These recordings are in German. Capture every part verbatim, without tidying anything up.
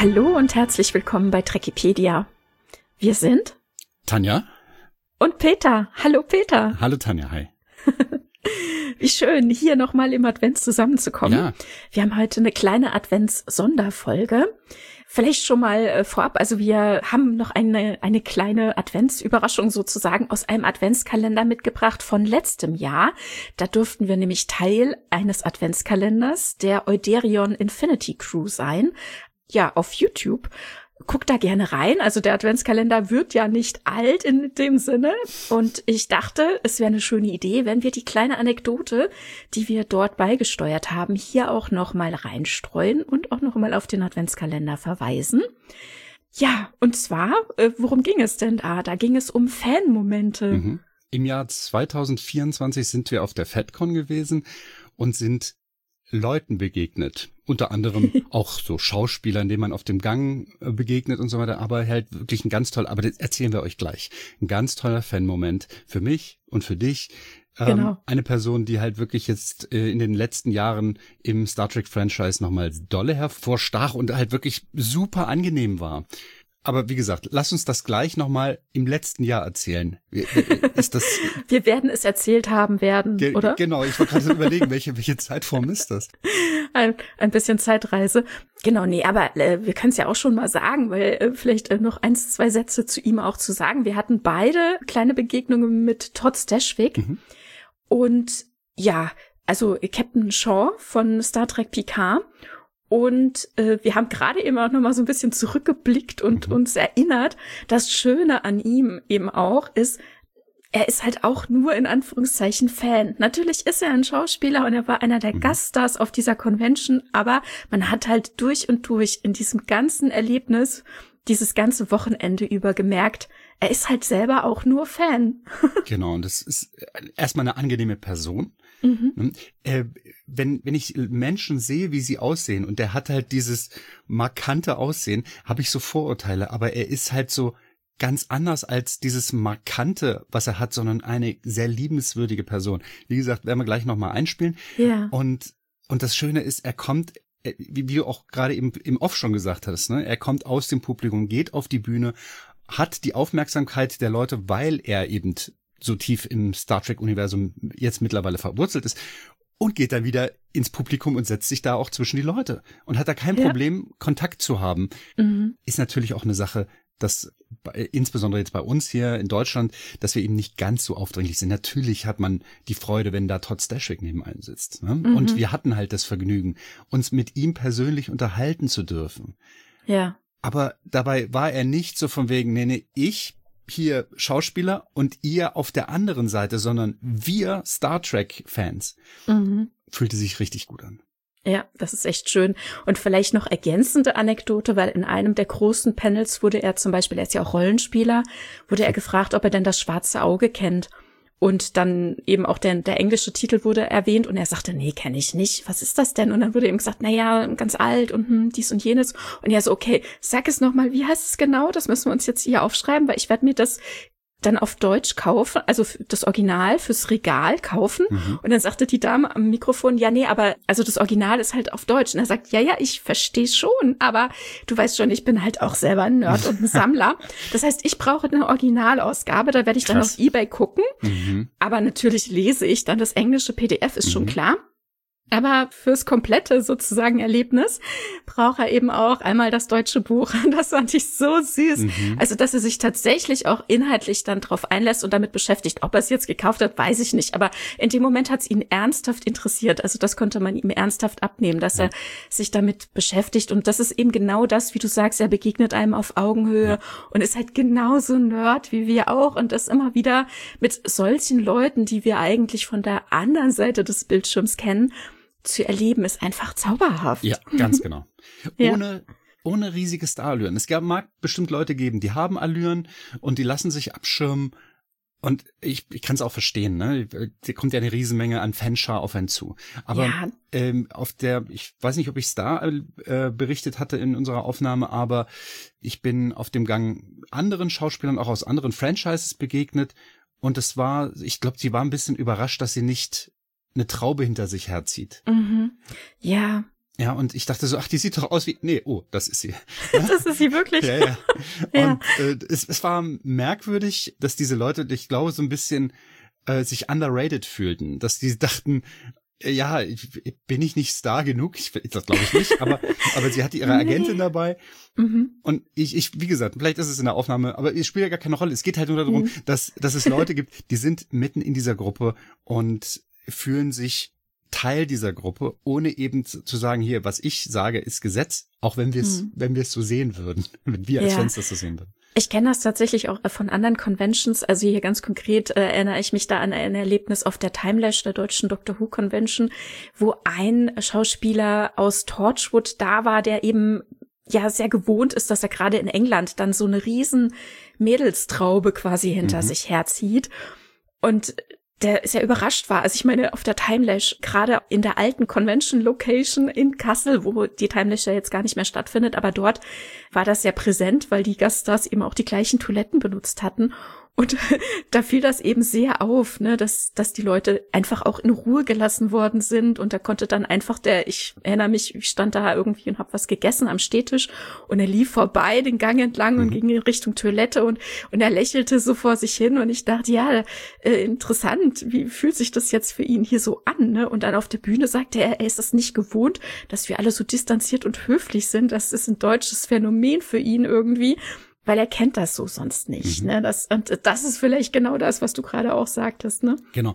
Hallo und herzlich willkommen bei Trekkipedia. Wir sind Tanja und Peter. Hallo Peter. Hallo Tanja, hi. Wie schön, hier nochmal im Advent zusammenzukommen. Ja. Wir haben heute eine kleine Advents-Sonderfolge. Vielleicht schon mal äh, vorab, also wir haben noch eine eine kleine Adventsüberraschung sozusagen aus einem Adventskalender mitgebracht von letztem Jahr. Da durften wir nämlich Teil eines Adventskalenders der Euderion Infinity Crew sein. Ja, auf YouTube. Guckt da gerne rein. Also der Adventskalender wird ja nicht alt in dem Sinne. Und ich dachte, es wäre eine schöne Idee, wenn wir die kleine Anekdote, die wir dort beigesteuert haben, hier auch noch mal reinstreuen und auch noch mal auf den Adventskalender verweisen. Ja, und zwar, äh, worum ging es denn da? Da ging es um Fanmomente. Mhm. Im Jahr zwanzig vierundzwanzig sind wir auf der FedCon gewesen und sind Leuten begegnet. Unter anderem auch so Schauspielern, denen man auf dem Gang begegnet und so weiter. Aber halt wirklich ein ganz toller, aber das erzählen wir euch gleich. Ein ganz toller Fan-Moment für mich und für dich. Genau. Ähm, eine Person, die halt wirklich jetzt äh, in den letzten Jahren im Star Trek-Franchise nochmal dolle hervorstach und halt wirklich super angenehm war. Aber wie gesagt, lass uns das gleich nochmal im letzten Jahr erzählen. Ist das? Wir werden es erzählt haben werden, Ge- oder? Genau, ich wollte gerade so überlegen, welche, welche Zeitform ist das? Ein, ein bisschen Zeitreise. Genau, nee, aber äh, wir können es ja auch schon mal sagen, weil äh, vielleicht äh, noch eins, zwei Sätze zu ihm auch zu sagen. Wir hatten beide kleine Begegnungen mit Todd Stashwick. Mhm. Und ja, also Captain Shaw von Star Trek Picard. Und äh, wir haben gerade eben auch noch mal so ein bisschen zurückgeblickt und mhm. uns erinnert, das Schöne an ihm eben auch ist, er ist halt auch nur in Anführungszeichen Fan. Natürlich ist er ein Schauspieler und er war einer der mhm. Gaststars auf dieser Convention, aber man hat halt durch und durch in diesem ganzen Erlebnis, dieses ganze Wochenende über gemerkt, er ist halt selber auch nur Fan. Genau, und das ist erstmal eine angenehme Person. Mhm. Äh, wenn, wenn ich Menschen sehe, wie sie aussehen, und der hat halt dieses markante Aussehen, habe ich so Vorurteile, aber er ist halt so ganz anders als dieses Markante, was er hat, sondern eine sehr liebenswürdige Person. Wie gesagt, werden wir gleich nochmal einspielen. Ja. Und, und das Schöne ist, er kommt, wie, wie du auch gerade eben im Off schon gesagt hast, ne, er kommt aus dem Publikum, geht auf die Bühne, hat die Aufmerksamkeit der Leute, weil er eben so tief im Star Trek-Universum jetzt mittlerweile verwurzelt ist und geht dann wieder ins Publikum und setzt sich da auch zwischen die Leute und hat da kein ja. Problem, Kontakt zu haben. Mhm. Ist natürlich auch eine Sache, dass bei, insbesondere jetzt bei uns hier in Deutschland, dass wir eben nicht ganz so aufdringlich sind. Natürlich hat man die Freude, wenn da Todd Stashwick neben einem sitzt. Ne? Mhm. Und wir hatten halt das Vergnügen, uns mit ihm persönlich unterhalten zu dürfen. Ja. Aber dabei war er nicht so von wegen, nee, nee, ich hier Schauspieler und ihr auf der anderen Seite, sondern wir Star Trek-Fans. Mhm. Fühlte sich richtig gut an. Ja, das ist echt schön. Und vielleicht noch ergänzende Anekdote, weil in einem der großen Panels wurde er zum Beispiel, er ist ja auch Rollenspieler, wurde er gefragt, ob er denn das schwarze Auge kennt. Und dann eben auch der, der englische Titel wurde erwähnt und er sagte, nee, kenne ich nicht. Was ist das denn? Und dann wurde ihm gesagt, na ja, ganz alt und hm, dies und jenes. Und er so, okay, sag es nochmal, wie heißt es genau? Das müssen wir uns jetzt hier aufschreiben, weil ich werde mir das dann auf Deutsch kaufen, also das Original fürs Regal kaufen. Mhm. Und dann sagte die Dame am Mikrofon, ja, nee, aber also das Original ist halt auf Deutsch. Und er sagt, ja, ja, ich verstehe schon, aber du weißt schon, ich bin halt auch selber ein Nerd und ein Sammler. Das heißt, ich brauche eine Originalausgabe, da werde ich dann Krass. Auf eBay gucken. Mhm. Aber natürlich lese ich dann das englische P D F, ist mhm. schon klar. Aber fürs komplette sozusagen Erlebnis braucht er eben auch einmal das deutsche Buch. Das fand ich so süß. Mhm. Also, dass er sich tatsächlich auch inhaltlich dann drauf einlässt und damit beschäftigt. Ob er es jetzt gekauft hat, weiß ich nicht. Aber in dem Moment hat es ihn ernsthaft interessiert. Also, das konnte man ihm ernsthaft abnehmen, dass ja. er sich damit beschäftigt. Und das ist eben genau das, wie du sagst, er begegnet einem auf Augenhöhe ja. und ist halt genauso Nerd wie wir auch. Und das immer wieder mit solchen Leuten, die wir eigentlich von der anderen Seite des Bildschirms kennen, zu erleben, ist einfach zauberhaft. Ja, ganz genau. Ohne, ja. ohne riesige Starallüren. Es gab, mag bestimmt Leute geben, die haben Allüren und die lassen sich abschirmen. Und ich, ich kann es auch verstehen, ne? Da kommt ja eine Riesenmenge an Fanschar auf einen zu. Aber ja. ähm, auf der, ich weiß nicht, ob ich es da äh, berichtet hatte in unserer Aufnahme, aber ich bin auf dem Gang anderen Schauspielern, auch aus anderen Franchises begegnet. Und es war, ich glaube, sie war ein bisschen überrascht, dass sie nicht eine Traube hinter sich herzieht. Mhm. Ja, Ja, und ich dachte so, ach, die sieht doch aus wie, nee, oh, das ist sie. Ja? Das ist sie wirklich. Ja, ja. Ja. Und äh, es, es war merkwürdig, dass diese Leute, ich glaube, so ein bisschen äh, sich underrated fühlten, dass die dachten, äh, ja, ich, bin ich nicht Star genug? Ich, das glaube ich nicht, aber aber sie hatte ihre Agentin nee. dabei. Mhm. Und ich, ich, wie gesagt, vielleicht ist es in der Aufnahme, aber es spielt ja gar keine Rolle. Es geht halt nur darum, mhm. dass, dass es Leute gibt, die sind mitten in dieser Gruppe und fühlen sich Teil dieser Gruppe, ohne eben zu sagen, hier, was ich sage, ist Gesetz, auch wenn wir es, hm. wenn wir es so sehen würden, wenn wir als ja. Fans das so sehen würden. Ich kenne das tatsächlich auch von anderen Conventions, also hier ganz konkret äh, erinnere ich mich da an ein Erlebnis auf der Timelash, der deutschen Doctor Who Convention, wo ein Schauspieler aus Torchwood da war, der eben ja sehr gewohnt ist, dass er gerade in England dann so eine riesen Mädelstraube quasi hinter mhm. sich herzieht und der sehr überrascht war. Also ich meine, auf der Timelash, gerade in der alten Convention Location in Kassel, wo die Timelash ja jetzt gar nicht mehr stattfindet, aber dort war das sehr präsent, weil die Gaststars eben auch die gleichen Toiletten benutzt hatten. Und da fiel das eben sehr auf, ne, dass dass die Leute einfach auch in Ruhe gelassen worden sind und da konnte dann einfach der, ich erinnere mich, ich stand da irgendwie und habe was gegessen am Stehtisch und er lief vorbei den Gang entlang mhm. und ging in Richtung Toilette und und er lächelte so vor sich hin und ich dachte, ja, äh, interessant, wie fühlt sich das jetzt für ihn hier so an, ne? Und dann auf der Bühne sagte er, er ist es nicht gewohnt, dass wir alle so distanziert und höflich sind, das ist ein deutsches Phänomen für ihn irgendwie. Weil er kennt das so sonst nicht, mhm. ne? Das, und das ist vielleicht genau das, was du gerade auch sagtest, ne? Genau.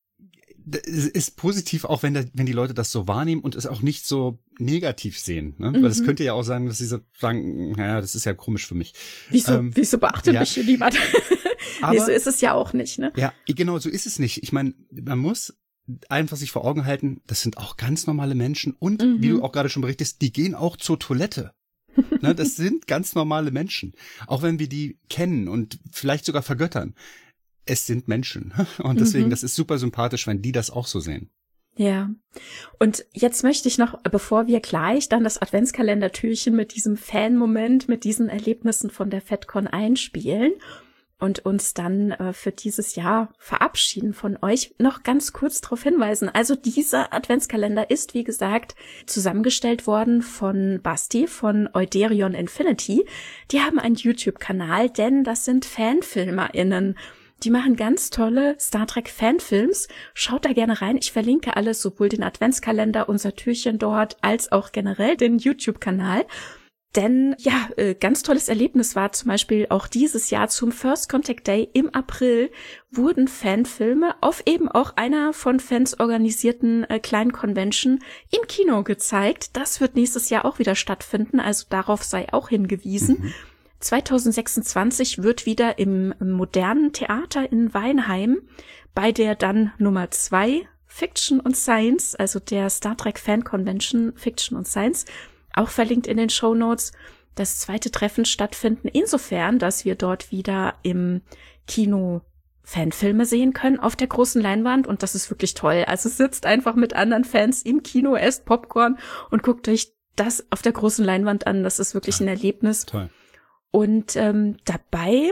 Es ist positiv, auch wenn, der, wenn die Leute das so wahrnehmen und es auch nicht so negativ sehen, ne? Mhm. Weil es könnte ja auch sein, dass sie so sagen, naja, das ist ja komisch für mich. Wieso, ähm, wieso beachtet ja. mich hier niemand? Aber, nee, so ist es ja auch nicht, ne? Ja, genau, so ist es nicht. Ich meine, man muss einfach sich vor Augen halten, das sind auch ganz normale Menschen und, mhm. wie du auch gerade schon berichtest, die gehen auch zur Toilette. Ne, das sind ganz normale Menschen. Auch wenn wir die kennen und vielleicht sogar vergöttern. Es sind Menschen. Und deswegen, mhm. das ist super sympathisch, wenn die das auch so sehen. Ja. Und jetzt möchte ich noch, bevor wir gleich dann das Adventskalendertürchen mit diesem Fan-Moment, mit diesen Erlebnissen von der FedCon einspielen und uns dann äh, für dieses Jahr verabschieden von euch, noch ganz kurz darauf hinweisen. Also dieser Adventskalender ist, wie gesagt, zusammengestellt worden von Basti von Euderion Infinity. Die haben einen YouTube-Kanal, denn das sind FanfilmerInnen. Die machen ganz tolle Star Trek Fanfilms. Schaut da gerne rein. Ich verlinke alles, sowohl den Adventskalender, unser Türchen dort, als auch generell den YouTube-Kanal. Denn ja, äh, ganz tolles Erlebnis war zum Beispiel auch dieses Jahr zum First Contact Day im April wurden Fanfilme auf eben auch einer von Fans organisierten äh, kleinen Convention im Kino gezeigt. Das wird nächstes Jahr auch wieder stattfinden, also darauf sei auch hingewiesen. Mhm. zwanzig sechsundzwanzig wird wieder im, im modernen Theater in Weinheim bei der dann Nummer zwei Fiction und Science, also der Star Trek Fan Convention Fiction und Science, auch verlinkt in den Shownotes, das zweite Treffen stattfinden, insofern, dass wir dort wieder im Kino Fanfilme sehen können auf der großen Leinwand und das ist wirklich toll. Also sitzt einfach mit anderen Fans im Kino, esst Popcorn und guckt euch das auf der großen Leinwand an. Das ist wirklich ein Erlebnis. Toll. Und ähm, dabei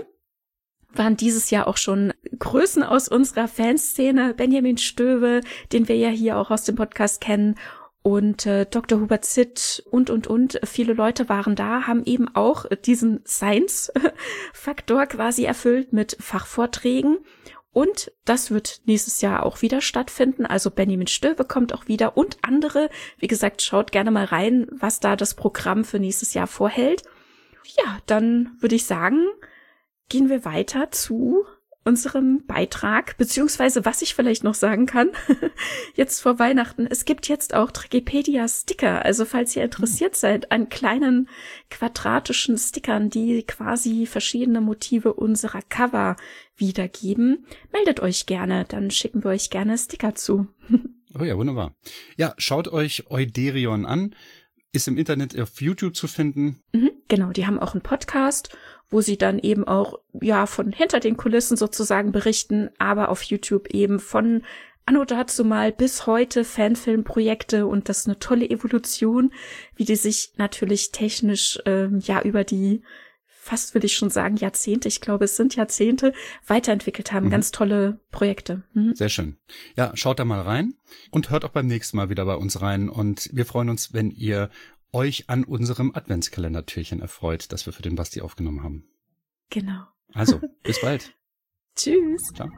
waren dieses Jahr auch schon Größen aus unserer Fanszene, Benjamin Stöwe, den wir ja hier auch aus dem Podcast kennen, und äh, Doktor Hubert Zitt und, und, und. Viele Leute waren da, haben eben auch diesen Science-Faktor quasi erfüllt mit Fachvorträgen. Und das wird nächstes Jahr auch wieder stattfinden. Also Benjamin Stöwe kommt auch wieder und andere. Wie gesagt, schaut gerne mal rein, was da das Programm für nächstes Jahr vorhält. Ja, dann würde ich sagen, gehen wir weiter zu unserem Beitrag, beziehungsweise was ich vielleicht noch sagen kann, jetzt vor Weihnachten, es gibt jetzt auch Trigipedia-Sticker, also falls ihr interessiert hm. seid an kleinen quadratischen Stickern, die quasi verschiedene Motive unserer Cover wiedergeben, meldet euch gerne, dann schicken wir euch gerne Sticker zu. Oh ja, wunderbar. Ja, schaut euch Euderion an, ist im Internet auf YouTube zu finden. Mhm, genau, die haben auch einen Podcast, wo sie dann eben auch, ja, von hinter den Kulissen sozusagen berichten, aber auf YouTube eben von anno dazu mal bis heute Fanfilmprojekte und das ist eine tolle Evolution, wie die sich natürlich technisch, ähm, ja, über die fast will ich schon sagen Jahrzehnte, ich glaube, es sind Jahrzehnte, weiterentwickelt haben. Mhm. Ganz tolle Projekte. Mhm. Sehr schön. Ja, schaut da mal rein und hört auch beim nächsten Mal wieder bei uns rein. Und wir freuen uns, wenn ihr euch an unserem Adventskalendertürchen erfreut, das wir für den Basti aufgenommen haben. Genau. Also, bis bald. Tschüss. Ciao.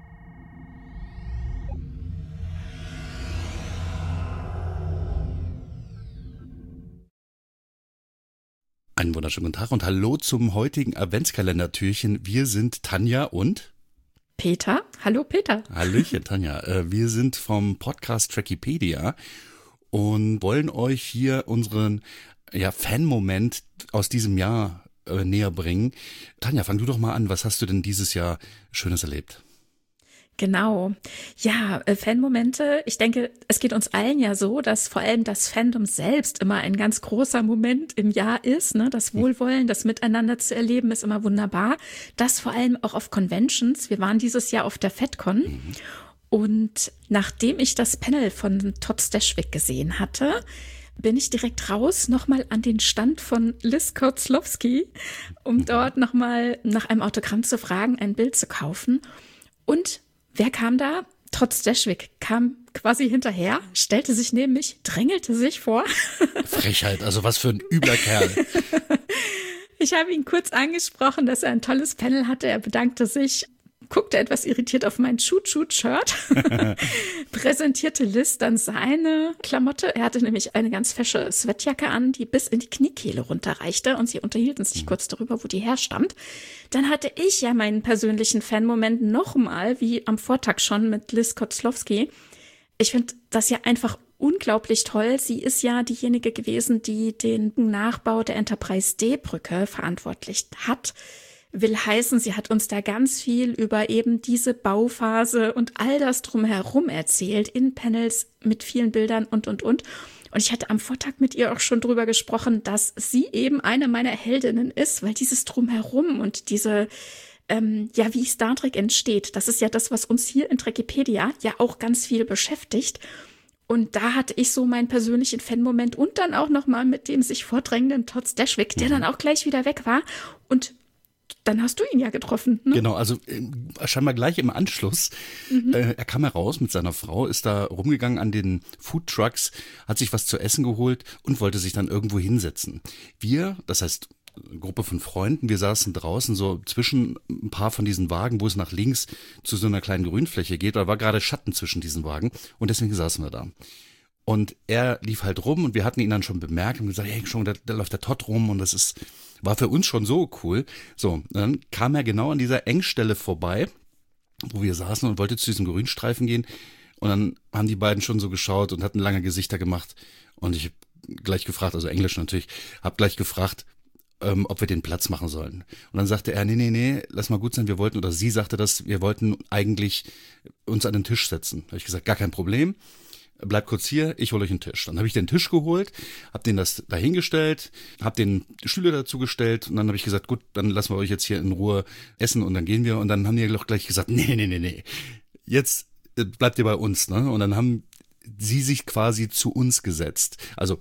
Einen wunderschönen guten Tag und hallo zum heutigen Adventskalendertürchen. Wir sind Tanja und Peter. Hallo Peter. Hallöchen Tanja. Wir sind vom Podcast Trackipedia und wollen euch hier unseren ja, Fan-Moment aus diesem Jahr äh, näher bringen. Tanja, fang du doch mal an. Was hast du denn dieses Jahr Schönes erlebt? Genau. Ja, äh, Fanmomente. Ich denke, es geht uns allen ja so, dass vor allem das Fandom selbst immer ein ganz großer Moment im Jahr ist. Ne? Das Wohlwollen, das Miteinander zu erleben, ist immer wunderbar. Das vor allem auch auf Conventions. Wir waren dieses Jahr auf der FedCon. Mhm. Und nachdem ich das Panel von Todd Stashwick gesehen hatte, bin ich direkt raus, nochmal an den Stand von Liz Kozlowski, um dort nochmal nach einem Autogramm zu fragen, ein Bild zu kaufen. Und wer kam da? Todd Stashwick kam quasi hinterher, stellte sich neben mich, drängelte sich vor. Frechheit, also was für ein übler Kerl. Ich habe ihn kurz angesprochen, dass er ein tolles Panel hatte. Er bedankte sich, guckte etwas irritiert auf mein Shoot-Shoot-Shirt, präsentierte Liz dann seine Klamotte. Er hatte nämlich eine ganz fesche Sweatjacke an, die bis in die Kniekehle runterreichte und sie unterhielten sich kurz darüber, wo die herstammt. Dann hatte ich ja meinen persönlichen Fan-Moment nochmal, wie am Vortag schon mit Liz Kozlowski. Ich finde das ja einfach unglaublich toll. Sie ist ja diejenige gewesen, die den Nachbau der Enterprise-D-Brücke verantwortlich hat. Will heißen, sie hat uns da ganz viel über eben diese Bauphase und all das drumherum erzählt, in Panels mit vielen Bildern und, und, und. Und ich hatte am Vortag mit ihr auch schon drüber gesprochen, dass sie eben eine meiner Heldinnen ist, weil dieses Drumherum und diese, ähm, ja, wie Star Trek entsteht, das ist ja das, was uns hier in Trackipedia ja auch ganz viel beschäftigt. Und da hatte ich so meinen persönlichen Fan-Moment und dann auch nochmal mit dem sich vordrängenden Todd Stashwick, der dann auch gleich wieder weg war. Und dann hast du ihn ja getroffen, ne? Genau, also äh, scheinbar gleich im Anschluss. Mhm. Äh, er kam heraus mit seiner Frau, ist da rumgegangen an den Foodtrucks, hat sich was zu essen geholt und wollte sich dann irgendwo hinsetzen. Wir, das heißt eine Gruppe von Freunden, wir saßen draußen so zwischen ein paar von diesen Wagen, wo es nach links zu so einer kleinen Grünfläche geht. Da war gerade Schatten zwischen diesen Wagen und deswegen saßen wir da. Und er lief halt rum und wir hatten ihn dann schon bemerkt und gesagt, hey, schon, da, da läuft der Todd rum und das ist, war für uns schon so cool. So, dann kam er genau an dieser Engstelle vorbei, wo wir saßen und wollte zu diesem Grünstreifen gehen. Und dann haben die beiden schon so geschaut und hatten lange Gesichter gemacht. Und ich habe gleich gefragt, also Englisch natürlich, habe gleich gefragt, ähm, ob wir den Platz machen sollen. Und dann sagte er, nee, nee, nee, lass mal gut sein, wir wollten, oder sie sagte das, wir wollten eigentlich uns an den Tisch setzen. Da habe ich gesagt, gar kein Problem. Bleibt kurz hier, ich hole euch einen Tisch. Dann habe ich den Tisch geholt, habe den das dahingestellt, habe den Stühle dazu gestellt und dann habe ich gesagt, gut, dann lassen wir euch jetzt hier in Ruhe essen und dann gehen wir. Und dann haben die doch gleich gesagt, nee, nee, nee, nee, jetzt bleibt ihr bei uns. Ne? Und dann haben sie sich quasi zu uns gesetzt. Also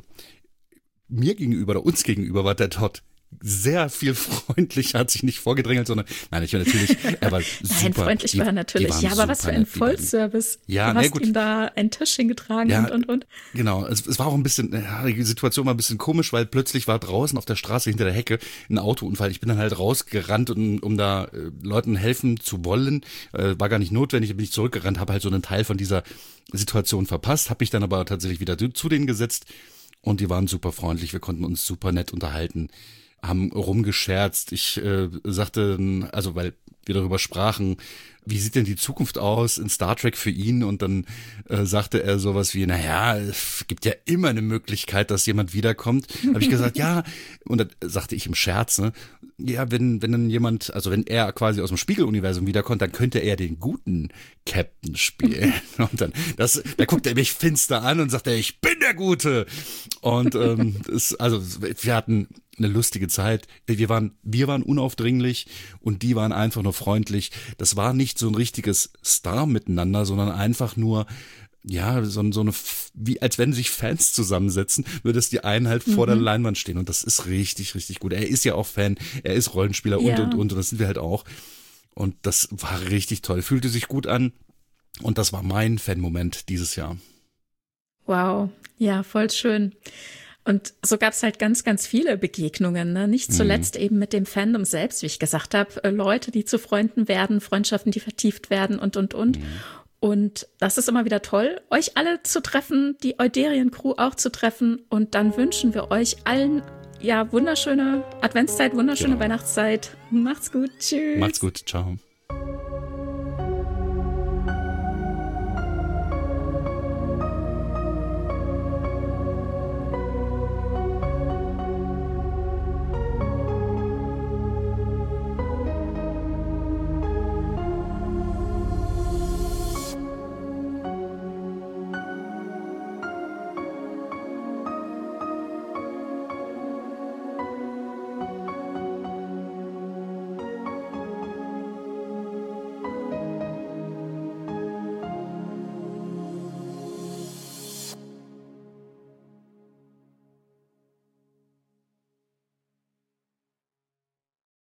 mir gegenüber oder uns gegenüber war der Todd sehr viel freundlicher, hat sich nicht vorgedrängelt, sondern, nein, ich war natürlich, er war super. Nein, freundlich die, war er natürlich. Ja, aber was für ein nett, Vollservice. Ja, du hast nee, gut. ihm da einen Tisch hingetragen ja, und, und, und. Genau, es, es war auch ein bisschen, ja, die Situation war ein bisschen komisch, weil plötzlich war draußen auf der Straße hinter der Hecke ein Autounfall. Ich bin dann halt rausgerannt, um, um da äh, Leuten helfen zu wollen. Äh, war gar nicht notwendig, bin ich zurückgerannt, habe halt so einen Teil von dieser Situation verpasst, habe mich dann aber tatsächlich wieder zu denen gesetzt und die waren super freundlich, wir konnten uns super nett unterhalten. Haben rumgescherzt. Ich äh, sagte, also weil wir darüber sprachen, wie sieht denn die Zukunft aus in Star Trek für ihn? Und dann äh, sagte er sowas wie, naja, es gibt ja immer eine Möglichkeit, dass jemand wiederkommt. Habe ich gesagt, ja. Und dann sagte ich im Scherz, ne, ja, wenn wenn dann jemand, also wenn er quasi aus dem Spiegeluniversum wiederkommt, dann könnte er den guten Captain spielen. Und dann, das, da guckt er mich finster an und sagt, ich bin der Gute. Und ähm, das, also wir hatten eine lustige Zeit. Wir waren, wir waren unaufdringlich und die waren einfach nur freundlich. Das war nicht so ein richtiges Star-Miteinander, sondern einfach nur ja, so, so eine, wie als wenn sich Fans zusammensetzen, würde es die einen halt vor mhm. der Leinwand stehen und das ist richtig, richtig gut. Er ist ja auch Fan, er ist Rollenspieler ja. und, und, und, und das sind wir halt auch. Und das war richtig toll, fühlte sich gut an und das war mein Fan-Moment dieses Jahr. Wow, ja, voll schön. Und so gab es halt ganz, ganz viele Begegnungen, ne? Nicht zuletzt mhm. eben mit dem Fandom selbst, wie ich gesagt habe, äh, Leute, die zu Freunden werden, Freundschaften, die vertieft werden und, und, und. Mhm. Und das ist immer wieder toll, euch alle zu treffen, die Euderien-Crew auch zu treffen. Und dann wünschen wir euch allen, ja, wunderschöne Adventszeit, wunderschöne ja. Weihnachtszeit. Macht's gut, tschüss. Macht's gut, ciao.